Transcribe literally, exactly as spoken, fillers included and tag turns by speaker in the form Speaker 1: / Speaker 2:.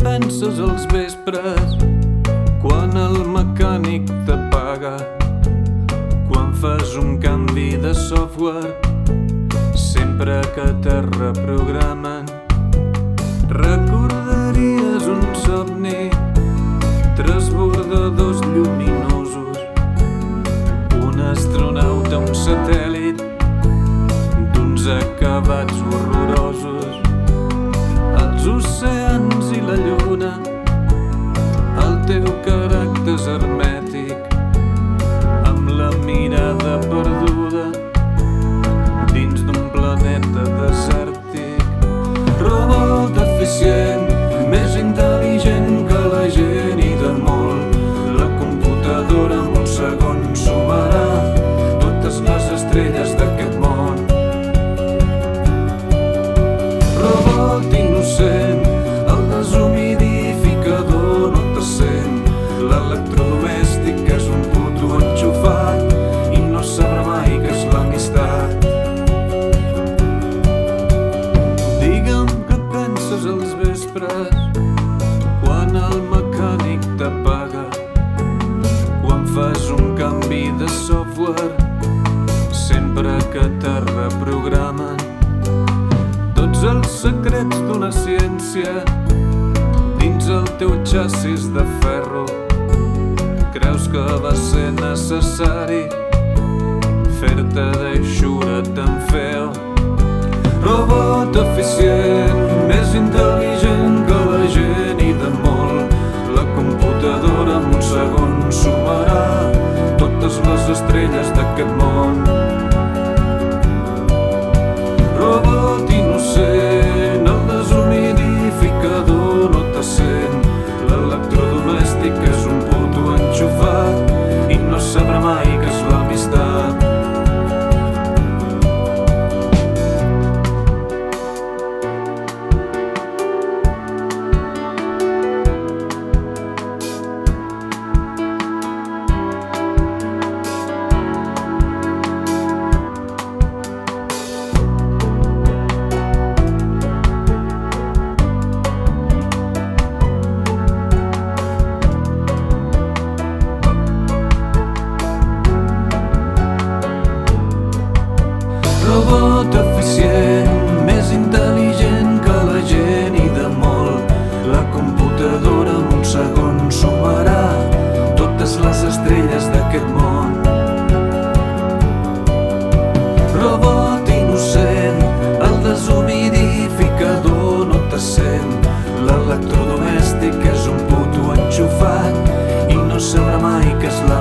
Speaker 1: penses als vespres quan el mecànic t'apaga, quan fas un canvi de software, sempre que te reprogramen? Recordaries un somni, transbordadors lluminosos, un astronauta, un satèl·lit d'uns acabats horrorosos, els oceans i la lluna, el teu caràcter hermètic, amb la mirada perduda dins d'un planeta desèrtic. Robot eficient, més intel·ligent que la gent i de molt, la computadora en un segon sumarà totes les estrelles d'aquest món. Robot innocent, el deshumidificador no te sent, l'electrodomèstic és un puto enxufat i no sabrà mai què és l'amistat. Digue'm què penses als vespres quan el mecànic t'apaga, quan fas un canvi de software, sempre que te reprogramen. Tots els secrets d'una ciència dins el teu xassis de ferro. Creus que va ser necessari fer-te d'eixura tan feo? Robot eficient, més intel·ligent que la gent i de molt, la computadora en un segon sumarà totes les estrelles d'aquest món. Robot innocent, el deshumidificador no te sent, l'electrodomèstic és un puto enxufat i no sabrà mai què és l'amistat. Robot eficient, més intel·ligent que la gent i de molt, la computadora en un segon sumarà totes les estrelles d'aquest món. Robot innocent, el deshumidificador no te sent, l'electrodomèstic és un puto enxufat i no sabrà mai què és la